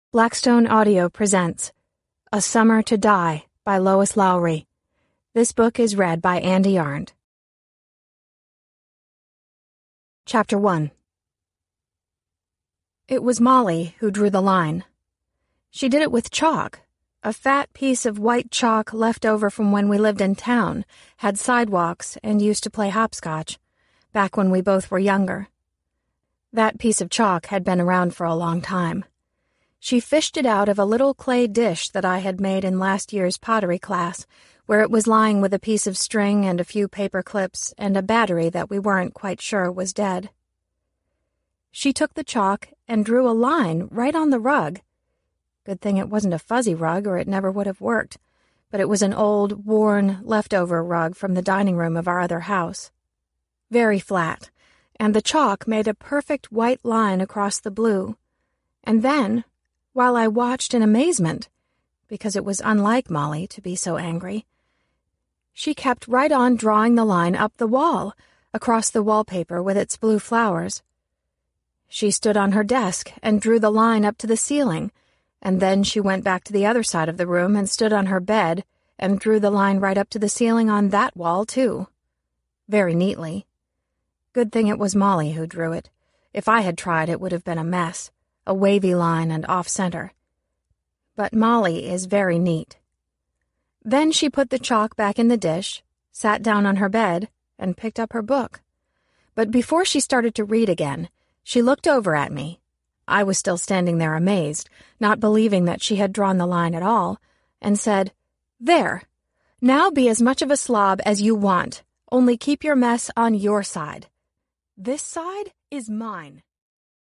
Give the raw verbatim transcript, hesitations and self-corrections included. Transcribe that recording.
Blackstone Audio presents A Summer to Die by Lois Lowry. This book is read by Andy Arndt. Chapter one. It was Molly who drew the line. She did it with chalk. A fat piece of white chalk left over from when we lived in town, had sidewalks, and used to play hopscotch, back when we both were younger. That piece of chalk had been around for a long time. She fished it out of a little clay dish that I had made in last year's pottery class, where it was lying with a piece of string and a few paper clips and a battery that we weren't quite sure was dead. She took the chalk and drew a line right on the rug. Good thing it wasn't a fuzzy rug, or it never would have worked, but it was an old, worn, leftover rug from the dining room of our other house. Very flat, and the chalk made a perfect white line across the blue. And then, while I watched in amazement, because it was unlike Molly to be so angry, she kept right on drawing the line up the wall, across the wallpaper with its blue flowers. She stood on her desk and drew the line up to the ceiling, and then she went back to the other side of the room and stood on her bed and drew the line right up to the ceiling on that wall, too. Very neatly. Good thing it was Molly who drew it. If I had tried, it would have been a mess. A wavy line and off-center. But Molly is very neat. Then she put the chalk back in the dish, sat down on her bed, and picked up her book. But before she started to read again, she looked over at me. I was still standing there amazed, not believing that she had drawn the line at all, and said, "There. Now be as much of a slob as you want, only keep your mess on your side. This side is mine."